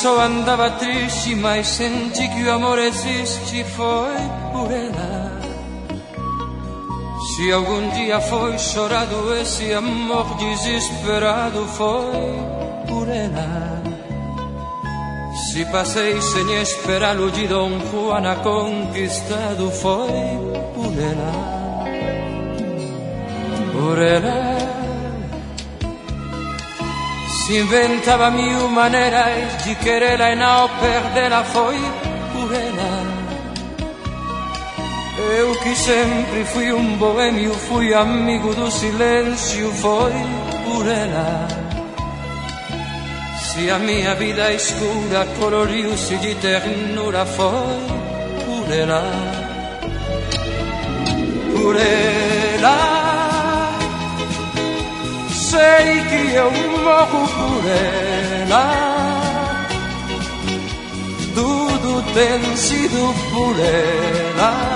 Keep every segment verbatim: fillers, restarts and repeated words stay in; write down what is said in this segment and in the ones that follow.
só andava triste, mas senti que o amor existe, foi por ela. Se algum dia foi chorado esse amor desesperado, foi por ela. Se passei sem esperá-lo de Dom Juan conquistado, foi por ela. Por ela. Se inventava mil maneiras de querê-la e não perdê-la, foi por ela. Eu que sempre fui um boêmio, fui amigo do silêncio, foi por ela. Se a minha vida escura coloriu-se de ternura, foi por ela. Por ela. Sei que eu morro por ela. Tudo tem sido por ela.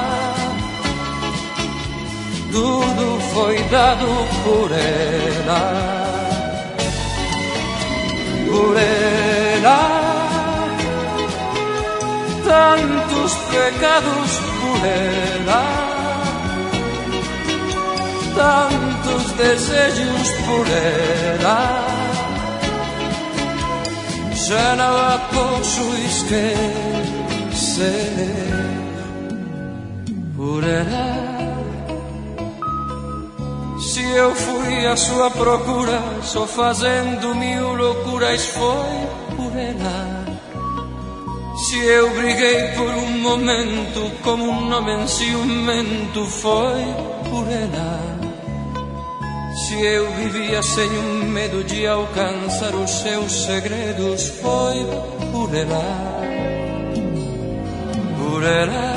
Tudo foi dado por ela. Por ela. Tantos pecados por ela. Tantos desejos por ela. Já não a posso esquecer. Por ela. Se eu fui à sua procura, só fazendo mil loucuras, foi por ela. Se eu briguei por um momento como um homem ciumento, foi por ela. Se eu vivia sem um medo de alcançar os seus segredos, foi por ela. Por ela.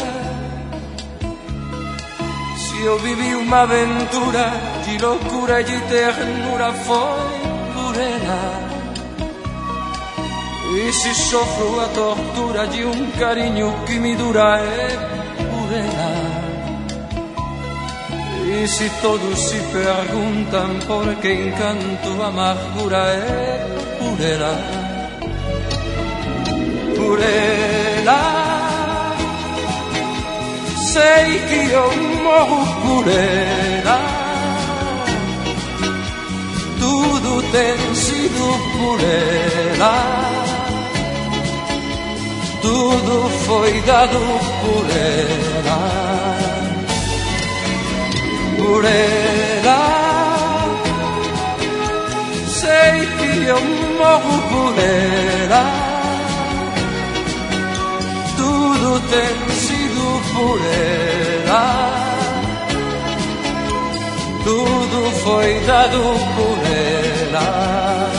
Se eu vivi uma aventura de loucura e de ternura, foi por ela. E se sofro a tortura de um carinho que me dura, é por ela. E se todos se perguntam por que encanto, amargura, é por ela. Por ela. Sei que eu morro por ela. Tudo tem sido por ela. Tudo foi dado por ela. Por ela. Sei que eu morro por ela. Tudo tem sido por ela. Tudo foi dado por ela.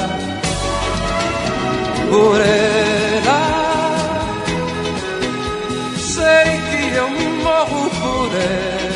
Por ela. Sei que eu morro por ela.